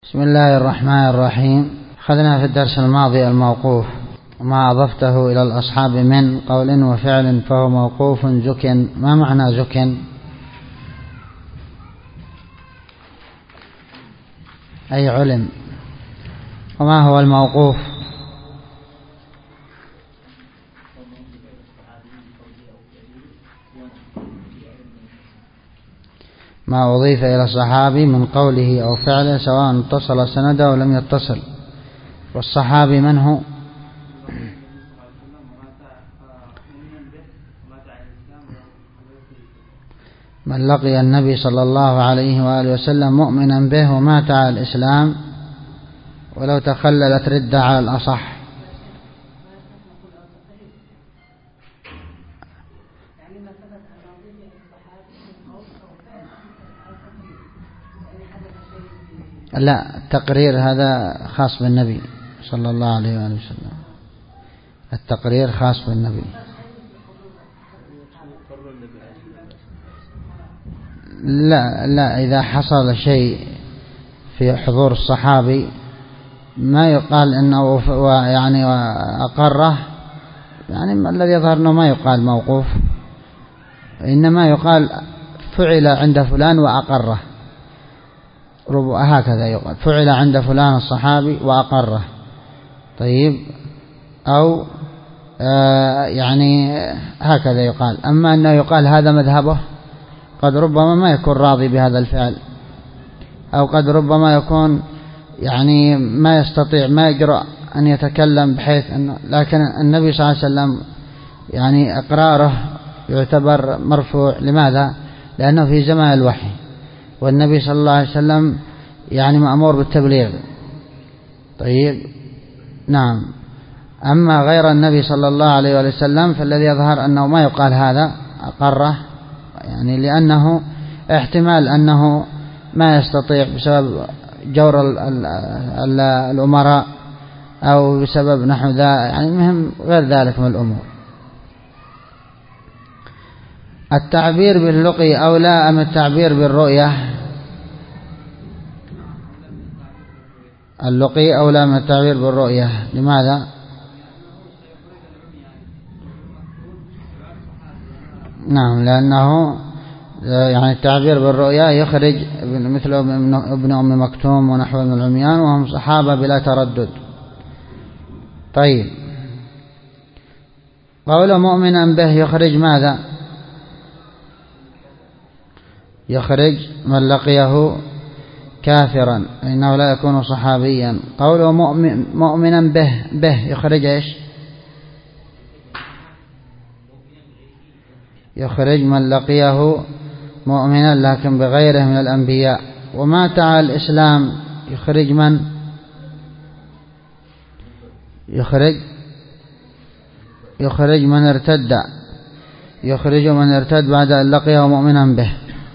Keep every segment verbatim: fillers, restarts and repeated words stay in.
بسم الله الرحمن الرحيم. أخذنا في الدرس الماضي الموقوف وما أضفته إلى الأصحاب من قول وفعل فهو موقوف زكن. ما معنى زكن؟ أي علم. وما هو الموقوف؟ ما أضيف إلى الصحابي من قوله أو فعله سواء اتصل سنده أو لم يتصل. والصحابي من هو؟ من لقي النبي صلى الله عليه وآله وسلم مؤمنا به ومات على الإسلام ولو تخللت ردة على الأصح. لا، التقرير هذا خاص بالنبي صلى الله عليه وآله وسلم. التقرير خاص بالنبي. لا لا إذا حصل شيء في حضور الصحابي ما يقال إنه يعني أقره، يعني الذي يظهر أنه ما يقال موقوف، إنما يقال فعل عند فلان وأقره، هكذا يقال فعل عند فلان الصحابي وأقره. طيب، أو آه يعني هكذا يقال. أما أنه يقال هذا مذهبه، قد ربما ما يكون راضي بهذا الفعل، أو قد ربما يكون يعني ما يستطيع ما يجرأ أن يتكلم بحيث أنه، لكن النبي صلى الله عليه وسلم يعني إقراره يعتبر مرفوع. لماذا؟ لأنه في زمان الوحي، والنبي صلى الله عليه وسلم يعني مأمور بالتبليغ. طيب، نعم. أما غير النبي صلى الله عليه وسلم فالذي يظهر أنه ما يقال هذا أقره، يعني لأنه احتمال أنه ما يستطيع بسبب جور الأمراء أو بسبب نحو ذا، يعني مهم غير ذلك من الأمور. التعبير باللقي أولى أم التعبير بالرؤية؟ اللقي أولى من التعبير بالرؤية. لماذا؟ نعم، لأنه يعني التعبير بالرؤيا يخرج مثل ابن أم مكتوم ونحو من العميان وهم صحابة بلا تردد. طيب، قول مؤمنا به يخرج ماذا؟ يخرج من لقيه كافرا إنه لا يكون صحابيا. قول مؤمن مؤمنا به به يخرج إيش؟ يخرج من لقيه مؤمنا لكن بغيره من الأنبياء. ومات على الإسلام يخرج من؟ يخرج يخرج من ارتد يخرج من ارتد بعد أن لقيه مؤمنا به.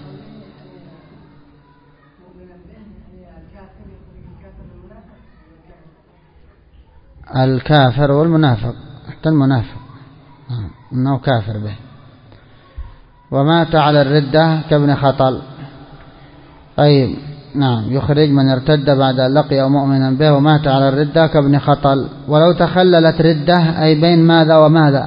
الكافر والمنافق، حتى المنافق إنه كافر به. ومات على الردة كابن خطل. طيب، نعم، يخرج من ارتد بعد أن لقي مؤمنا به ومات على الردة كابن خطل. ولو تخللت ردة أي بين ماذا وماذا؟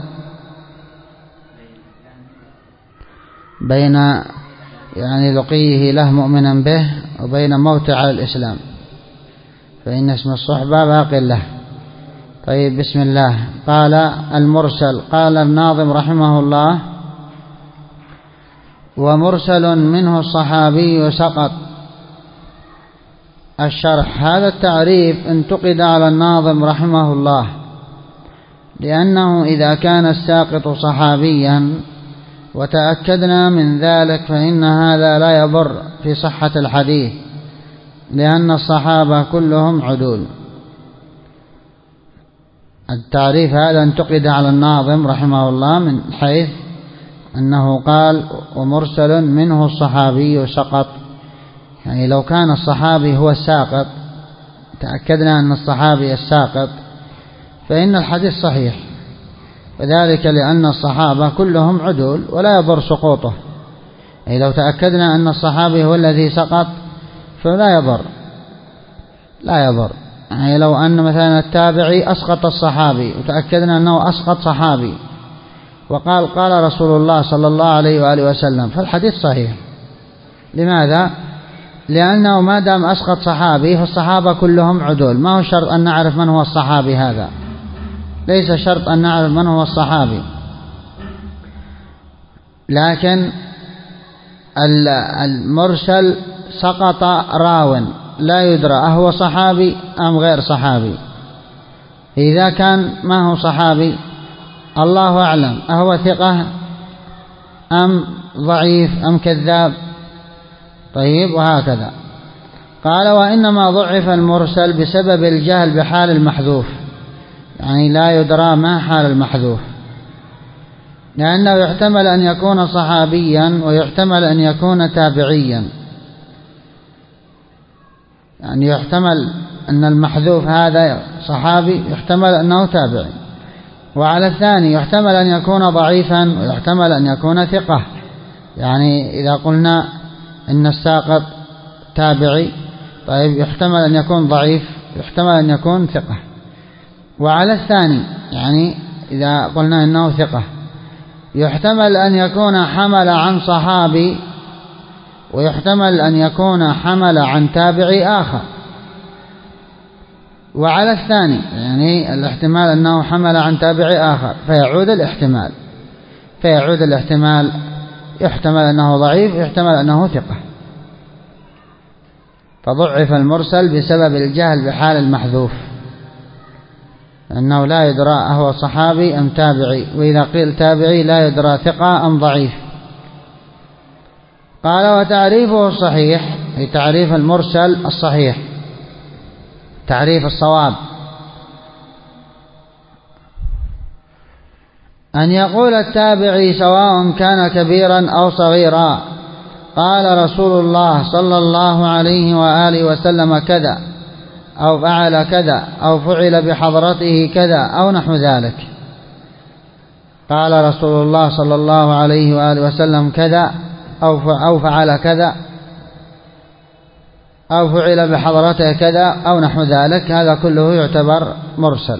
بين يعني لقيه له مؤمنا به وبين موت على الإسلام، فإن اسم الصحبة باق له. طيب، بسم الله. قال المرسل. قال الناظم رحمه الله: ومرسل منه الصحابي سقط. الشرح: هذا التعريف انتقد على الناظم رحمه الله، لأنه إذا كان الساقط صحابيا وتأكدنا من ذلك فإن هذا لا يضر في صحة الحديث، لأن الصحابة كلهم عدول. التعريف هذا انتقد على الناظم رحمه الله من حيث أنه قال ومرسل منه الصحابي سقط، يعني لو كان الصحابي هو الساقط، تأكدنا أن الصحابي الساقط، فإن الحديث صحيح، وذلك لأن الصحابة كلهم عدول ولا يضر سقوطه. أي لو تأكدنا أن الصحابي هو الذي سقط فلا يضر. لا يضر. يعني لو أن مثلا التابعي أسقط الصحابي وتأكدنا أنه أسقط صحابي وقال قال رسول الله صلى الله عليه وآله وسلم فالحديث صحيح. لماذا؟ لأنه ما دام أسقط صحابي فالصحابة كلهم عدول، ما هو شرط أن نعرف من هو الصحابي، هذا ليس شرط أن نعرف من هو الصحابي، لكن المرسل سقط راو لا يدرى أهو صحابي أم غير صحابي. إذا كان ما هو صحابي الله أعلم أهو ثقة أم ضعيف أم كذاب. طيب وهكذا. قال وإنما ضعف المرسل بسبب الجهل بحال المحذوف، يعني لا يدرى ما حال المحذوف، لأنه يحتمل أن يكون صحابيا ويحتمل أن يكون تابعيا. يعني يحتمل أن المحذوف هذا صحابي، يحتمل أنه تابعي. وعلى الثاني يحتمل أن يكون ضعيفا ويحتمل أن يكون ثقة. يعني إذا قلنا إن الساقط تابعي، طيب يحتمل أن يكون ضعيف، يحتمل أن يكون ثقة. وعلى الثاني يعني إذا قلنا إنه ثقة يحتمل أن يكون حمل عن صحابي ويحتمل أن يكون حمل عن تابعي آخر. وعلى الثاني يعني الاحتمال أنه حمل عن تابعي آخر فيعود الاحتمال فيعود الاحتمال يحتمل أنه ضعيف، يحتمل أنه ثقة. فضعف المرسل بسبب الجهل بحال المحذوف، أنه لا يدرى أهو صحابي أم تابعي، وإذا قيل تابعي لا يدرى ثقة أم ضعيف. قال وتعريفه الصحيح، أي تعريف المرسل الصحيح، تعريف الصواب، أن يقول التابعي سواء كان كبيرا أو صغيرا قال رسول الله صلى الله عليه وآله وسلم كذا أو فعل كذا أو فعل بحضرته كذا أو نحو ذلك. قال رسول الله صلى الله عليه وآله وسلم كذا أو فعل كذا أو فعل بحضرته كذا أو نحو ذلك، هذا كله يعتبر مرسل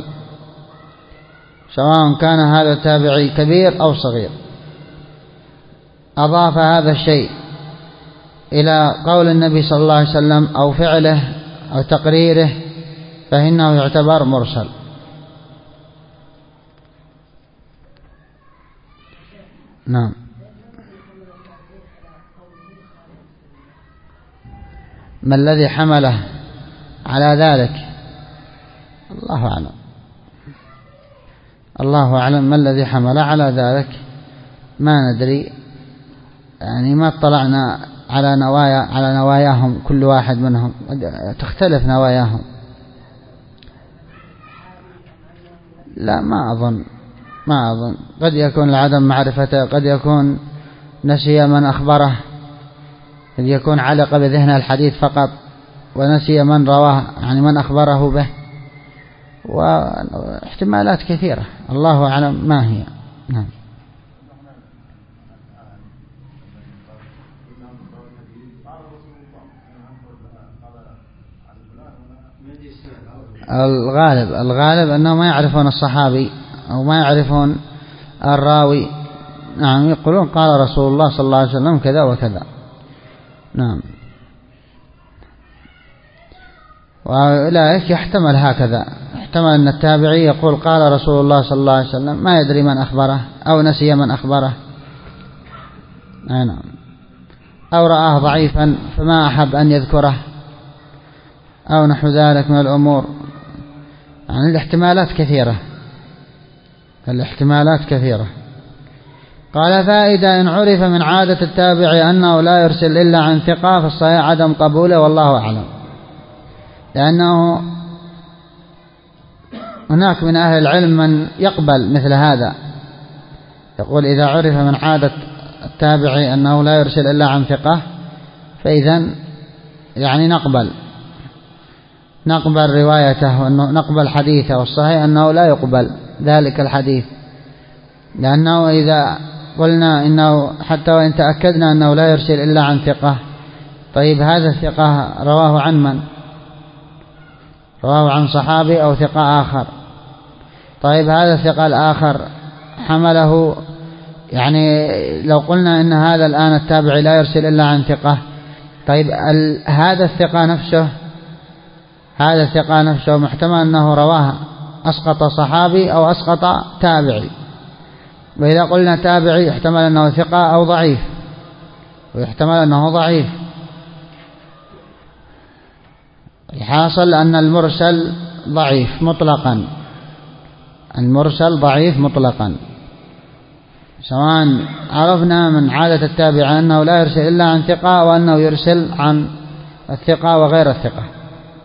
سواء كان هذا التابعي كبير أو صغير. أضاف هذا الشيء إلى قول النبي صلى الله عليه وسلم أو فعله أو تقريره فإنه يعتبر مرسل. نعم. ما الذي حمله على ذلك؟ الله أعلم، الله أعلم ما الذي حمله على ذلك، ما ندري، يعني ما اطلعنا على نوايا على نواياهم، كل واحد منهم تختلف نواياهم. لا ما أظن ما أظن قد يكون لعدم معرفته، قد يكون نسي من أخبره، قد يكون علق بذهن الحديث فقط ونسي من رواه، يعني من أخبره به، واحتمالات كثيرة الله أعلم ما هي. نعم. الغالب الغالب أنه ما يعرفون الصحابي أو ما يعرفون الراوي. نعم يقولون قال رسول الله صلى الله عليه وسلم كذا وكذا. نعم. وأولئك يحتمل هكذا، يحتمل أن التابعي يقول قال رسول الله صلى الله عليه وسلم ما يدري من أخبره أو نسي من أخبره، نعم، أو رآه ضعيفا فما أحب أن يذكره أو نحو ذلك من الأمور. يعني الاحتمالات كثيرة، الاحتمالات كثيرة. قال فائدة إن عرف من عادة التابع أنه لا يرسل إلا عن ثقة فالصحيح عدم قبوله والله أعلم، لأنه هناك من أهل العلم من يقبل مثل هذا، يقول إذا عرف من عادة التابع أنه لا يرسل إلا عن ثقة فإذا يعني نقبل نقبل روايته ونقبل حديثه، والصحيح أنه لا يقبل ذلك الحديث، لأنه إذا قلنا إنه حتى وإن تأكدنا أنه لا يرسل إلا عن ثقة، طيب هذا الثقة رواه عن من؟ رواه عن صحابي أو ثقة آخر. طيب هذا الثقة الآخر حمله، يعني لو قلنا إن هذا الآن التابعي لا يرسل إلا عن ثقة، طيب هذا الثقة نفسه هذا الثقة نفسه محتمل أنه رواه أسقط صحابي أو أسقط تابعي، وإذا قلنا تابعي يحتمل أنه ثقة أو ضعيف، ويحتمل أنه ضعيف. الحاصل أن المرسل ضعيف مطلقا، المرسل ضعيف مطلقا، سواء عرفنا من عادة التابع أنه لا يرسل إلا عن ثقة وأنه يرسل عن الثقة وغير الثقة.